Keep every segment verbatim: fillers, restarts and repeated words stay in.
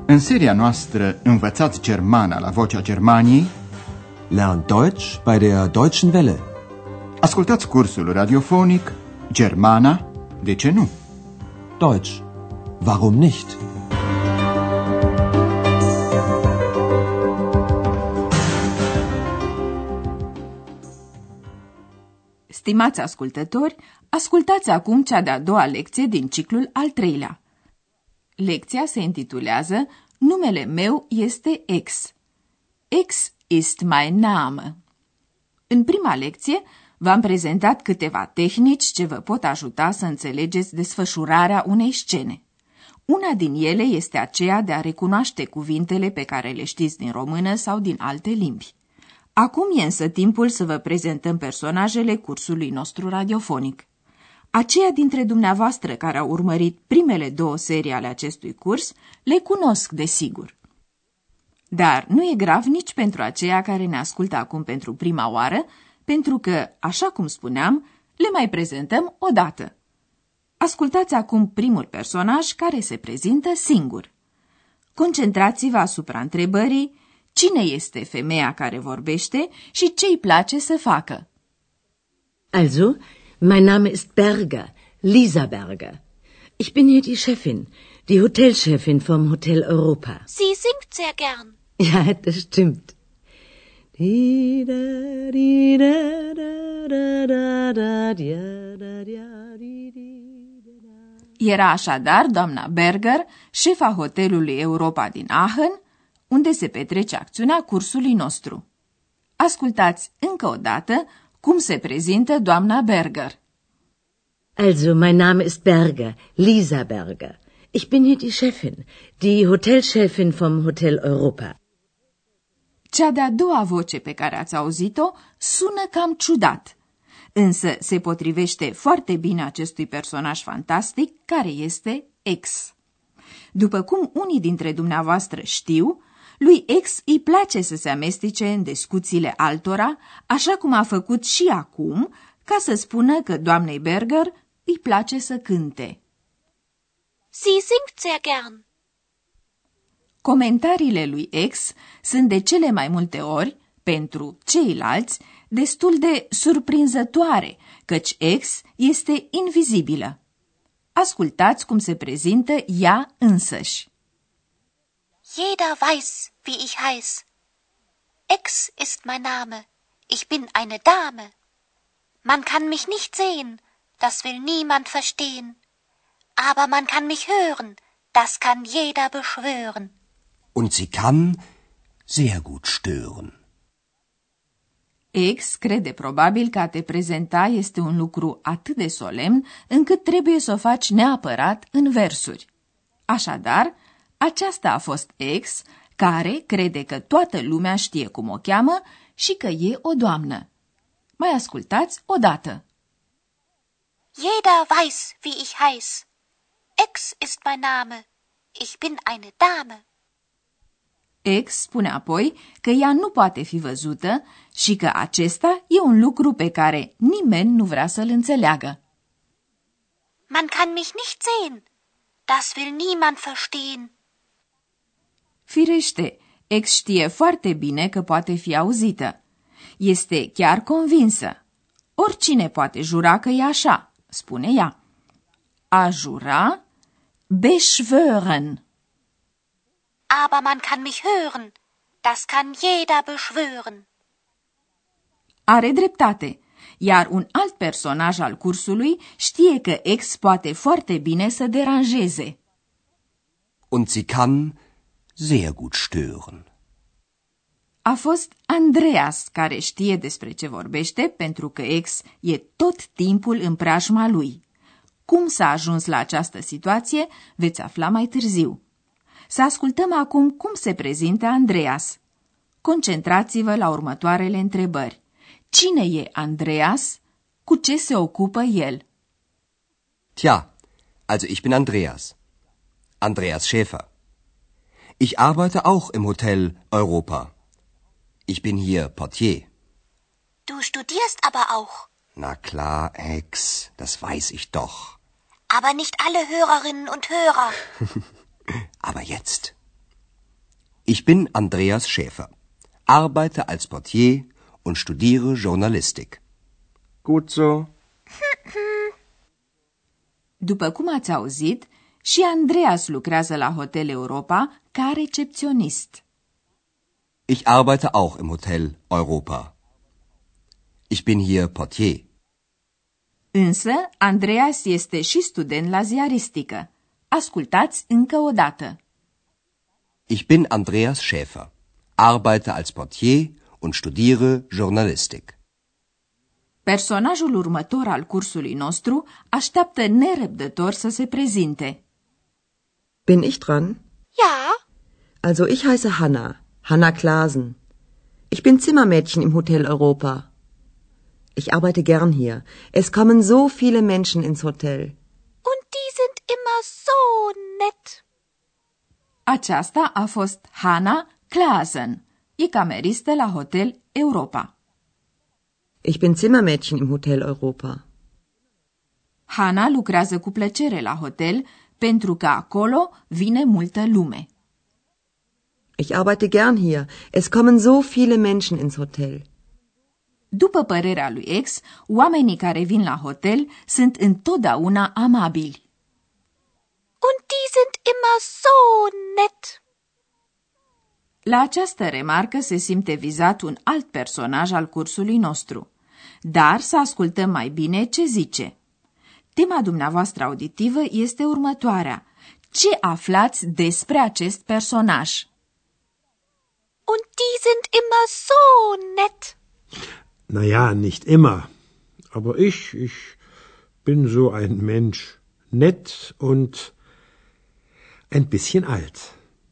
În seria noastră Învățați Germana la Vocea Germaniei, Lernt Deutsch bei der Deutschen Welle. Ascultați cursul radiofonic Germana, de ce nu? Deutsch, warum nicht? Stimați ascultători, ascultați acum cea de-a doua lecție din ciclul al treilea. Lecția se intitulează Numele meu este X. X ist mein Name. În prima lecție v-am prezentat câteva tehnici ce vă pot ajuta să înțelegeți desfășurarea unei scene. Una din ele este aceea de a recunoaște cuvintele pe care le știți din română sau din alte limbi. Acum e însă timpul să vă prezentăm personajele cursului nostru radiofonic. Aceia dintre dumneavoastră care au urmărit primele două serii ale acestui curs le cunosc, desigur. Dar nu e grav nici pentru aceia care ne ascultă acum pentru prima oară, pentru că, așa cum spuneam, le mai prezentăm o dată. Ascultați acum primul personaj care se prezintă singur. Concentrați-vă asupra întrebării cine este femeia care vorbește și ce îi place să facă. Also, mein Name ist Berger, Lisa Berger. Ich bin hier die Chefin, die Hotelchefin vom Hotel Europa. Sie singt sehr gern. Ja, das stimmt. Era așadar doamna Berger, șefa hotelului Europa din Aachen, unde se petrece acțiunea cursului nostru. Ascultați încă o dată cum se prezintă doamna Berger. Also, mein Name ist Berger, Lisa Berger. Ich bin hier die Chefin, die Hotelchefin vom Hotel Europa. Cea de-a doua voce pe care ați auzit-o sună cam ciudat, însă se potrivește foarte bine acestui personaj fantastic care este X. După cum unii dintre dumneavoastră știu, lui X îi place să se amestece în discuțiile altora, așa cum a făcut și acum, ca să spună că doamnei Berger îi place să cânte. Sie singt sehr gern. Comentariile lui X sunt de cele mai multe ori, pentru ceilalți, destul de surprinzătoare, căci X este invizibilă. Ascultați cum se prezintă ea însăși. Jeder weiß, wie ich heiß. X ist mein Name. Ich bin eine Dame. Man kann mich nicht sehen, das will niemand verstehen. Aber man kann mich hören, das kann jeder beschwören. Und sie kann sehr gut stören. X crede probabil că a te prezenta este un lucru atât de solemn încât trebuie să o faci neapărat în versuri. Așadar, aceasta a fost X, care crede că toată lumea știe cum o cheamă și că e o doamnă. Mai ascultați odată. Jeder weiß, wie ich heiß. X ist mein Name. Ich bin eine Dame. X spune apoi că ea nu poate fi văzută și că acesta e un lucru pe care nimeni nu vrea să-l înțeleagă. Man kann mich nicht sehen. Das will niemand verstehen. Firește, X știe foarte bine că poate fi auzită. Este chiar convinsă. Oricine poate jura că e așa, spune ea. A jura, beschwören. Aber man kann mich hören. Das kann jeder beschwören. Are dreptate, iar un alt personaj al cursului știe că X poate foarte bine să deranjeze. Und sie kann sehr gut stören. A fost Andreas care știe despre ce vorbește, pentru că X e tot timpul în preajma lui. Cum s-a ajuns la această situație, veți afla mai târziu. Să ascultăm acum cum se prezintă Andreas. Concentrați-vă la următoarele întrebări. Cine e Andreas? Cu ce se ocupă el? Tja, also ich bin Andreas. Andreas Schäfer. Ich arbeite auch im Hotel Europa. Ich bin hier Portier. Du studierst aber auch. Na klar, Ex, das weiß ich doch. Aber nicht alle Hörerinnen und Hörer. Aber jetzt. Ich bin Andreas Schäfer, arbeite als Portier und studiere Journalistik. Gut so. După cum ați auzit, și Andreas lucrează la Hotel Europa ca recepționist. Ich arbeite auch im Hotel Europa. Ich bin hier Portier. Însă, Andreas este și student la ziaristică. Ascultați încă o dată. Ich bin Andreas Schäfer, arbeite als Portier und studiere Journalistik. Personajul următor al cursului nostru așteaptă nerăbdător să se prezinte. Bin ich dran? Ja, Also ich heiße Hanna, Hanna Klasen. Ich bin Zimmermädchen im Hotel Europa. Ich arbeite gern hier. Es kommen so viele Menschen ins Hotel. und die sind immer so nett. Aceasta a fost Hanna Klasen. E cameristă la Hotel Europa. Ich bin Zimmermädchen im Hotel Europa. Hanna lucrează cu plăcere la hotel pentru că acolo vine multă lume. Ich arbeite gern hier. Es kommen so viele Menschen ins Hotel. După părerea lui X, oamenii care vin la hotel sunt întotdeauna amabili. Und die sind immer so nett. La această remarcă se simte vizat un alt personaj al cursului nostru. Dar să ascultăm mai bine ce zice. Tema dumneavoastră auditivă este următoarea. Ce aflați despre acest personaj? Und die sind immer so nett. Na ja, nicht immer. Aber ich, ich bin so ein Mensch. Nett und ein bisschen alt.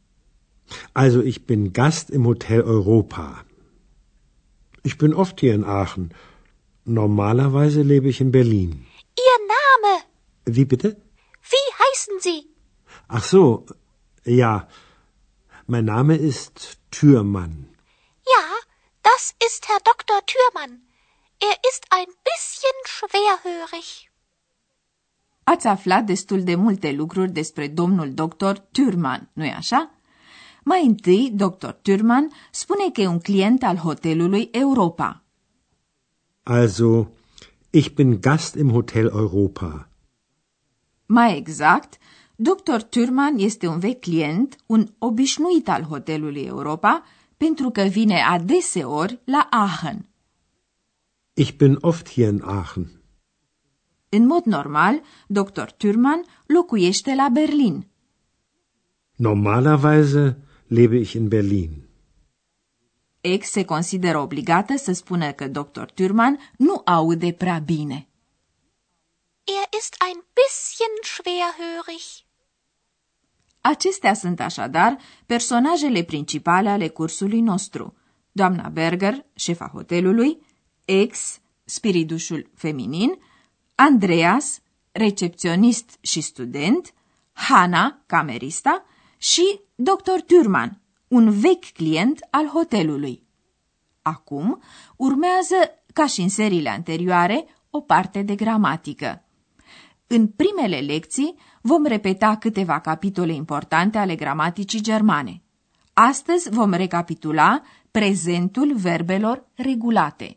Also ich bin Gast im Hotel Europa. Ich bin oft hier in Aachen. Normalerweise lebe ich in Berlin. Ihr Name? Wie bitte? Wie heißen Sie? Ach so, ja. Mein Name ist Thürmann. Ja, das ist Herr Doktor Thürmann. Er ist ein bisschen schwerhörig. Ați aflat destul de multe lucruri despre domnul doctor Thürmann, nu-i așa? Mai întâi, doctor Thürmann spune că e un client al hotelului Europa. Also, ich bin Gast im Hotel Europa. Mai exact, doctor Thürmann este un vechi client, un obișnuit al hotelului Europa, pentru că vine adeseori la Aachen. Ich bin oft hier in Aachen. În mod normal, doctor Thürmann locuiește la Berlin. Normalerweise lebe ich in Berlin. X se consideră obligată să spună că doctor Thürmann nu aude prea bine. Er ist ein bisschen schwerhörig. Acestea sunt așadar personajele principale ale cursului nostru. Doamna Berger, șefa hotelului, X, spiridușul feminin, Andreas, recepționist și student, Hanna, camerista, și doctor Thürmann, un vechi client al hotelului. Acum urmează, ca și în seriile anterioare, o parte de gramatică. În primele lecții vom repeta câteva capitole importante ale gramaticii germane. Astăzi vom recapitula prezentul verbelor regulate.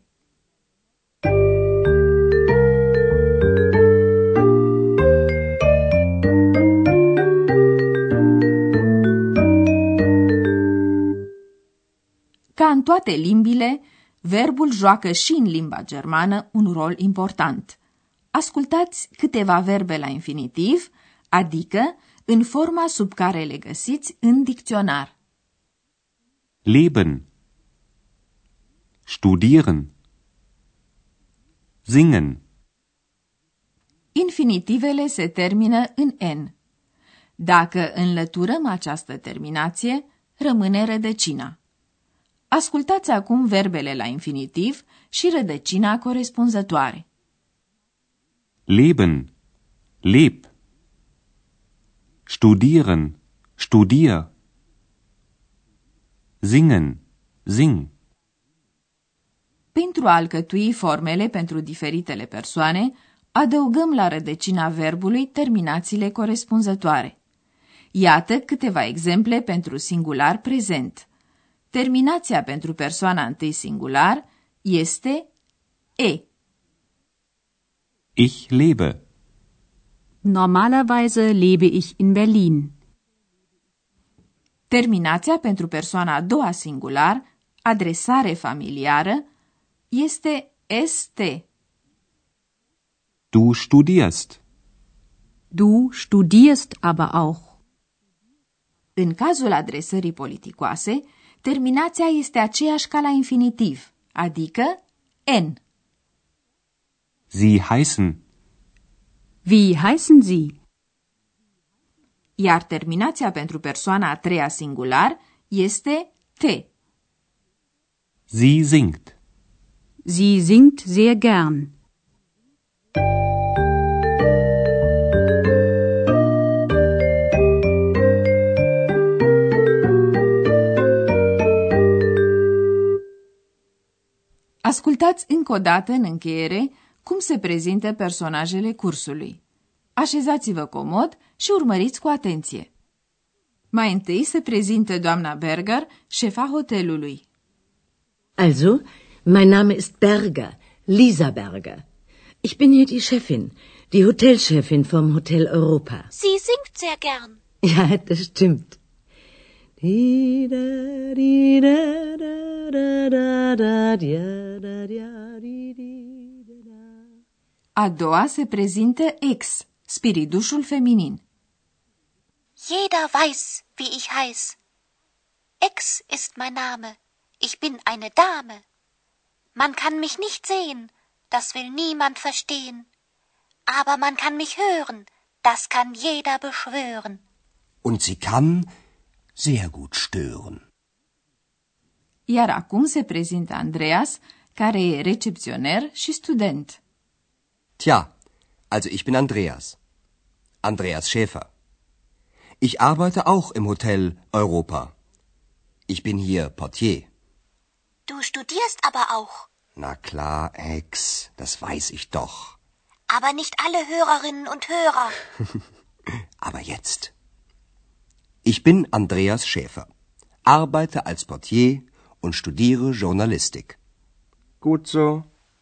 Ca în toate limbile, verbul joacă și în limba germană un rol important. Ascultați câteva verbe la infinitiv, adică în forma sub care le găsiți în dicționar. Leben. Studieren. Singen. Infinitivele se termină în N. Dacă înlăturăm această terminație, rămâne rădăcina. Ascultați acum verbele la infinitiv și rădăcina corespunzătoare. Leben. Leb. Studieren. Studier. Singen. Sing. Pentru a alcătui formele pentru diferitele persoane, adăugăm la rădăcina verbului terminațiile corespunzătoare. Iată câteva exemple pentru singular prezent. Terminația pentru persoana întâi singular este e. Ich lebe. Normalerweise lebe ich in Berlin. Terminația pentru persoana a doua singular, adresare familiară, este este. Du studierst. Du studierst aber auch. În cazul adresării politicoase, terminația este aceeași ca la infinitiv, adică n. Sie heißen. Wie heißen Sie? Iar terminația pentru persoana a treia singular este te. Sie singt. Sie singt sehr gern. Ascultați încă o dată în încheiere cum se prezintă personajele cursului. Așezați-vă comod și urmăriți cu atenție. Mai întâi se prezintă doamna Berger, șefa hotelului. Also, mein Name ist Berger, Lisa Berger. Ich bin hier die Chefin, die Hotelchefin vom Hotel Europa. Sie singt sehr gern. Ja, das stimmt. A doua se prezintă ex, spiridușul feminin. Jeder weiß, wie ich heiß. Ex ist mein Name. Ich bin eine Dame. Man kann mich nicht sehen, das will niemand verstehen. Aber man kann mich hören, das kann jeder beschwören. Und sie kann sehr gut stören. Iar acum se prezintă Andreas, care e recepționer și student. Tja, also ich bin Andreas. Andreas Schäfer. Ich arbeite auch im Hotel Europa. Ich bin hier Portier. Du studierst aber auch. Na klar, Ex, das weiß ich doch. Aber nicht alle Hörerinnen und Hörer. Aber jetzt. Ich bin Andreas Schäfer, arbeite als Portier und studiere Journalistik. Gut so.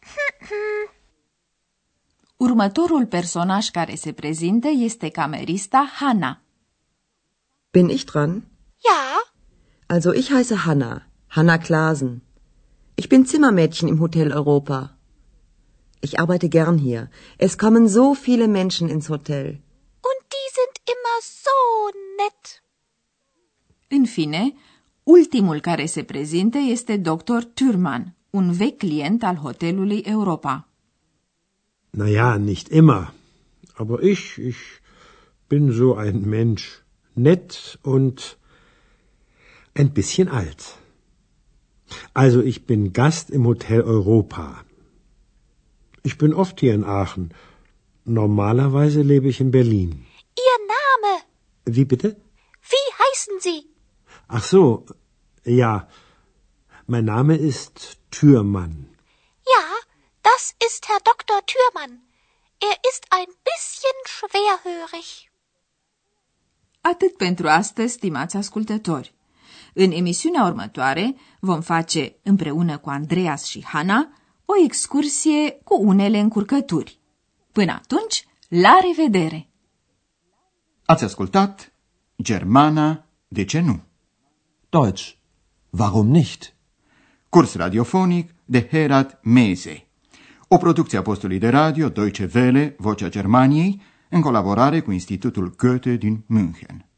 Următorul personaj care se prezintă este camerista Hanna. Bin ich dran? Ja. Also ich heiße Hanna, Hanna Klasen. Ich bin Zimmermädchen im Hotel Europa. Ich arbeite gern hier. Es kommen so viele Menschen ins Hotel. Und die sind immer so nett. În fine, ultimul care se prezintă este doctor Thürmann, un vechi client al hotelului Europa. Na ja, nicht immer. Aber ich, ich bin so ein Mensch. Nett und ein bisschen alt. Also ich bin Gast im Hotel Europa. Ich bin oft hier in Aachen. Normalerweise lebe ich in Berlin. Ihr Name? Wie bitte? Wie heißen Sie? Ach so, ja. Mein Name ist Thürmann. Ja, das ist Herr Doktor Thürmann. Er ist ein bisschen schwerhörig. Atât pentru astăzi, stimați ascultători. În emisiunea următoare vom face, împreună cu Andreas și Hanna, o excursie cu unele încurcături. Până atunci, la revedere! Ați ascultat Germana, de ce nu? Deutsch, warum nicht? Curs radiofonic de Herat Mese. O producție a postului de radio Deutsche Welle, Vocea Germaniei, în colaborare cu Institutul Goethe din München.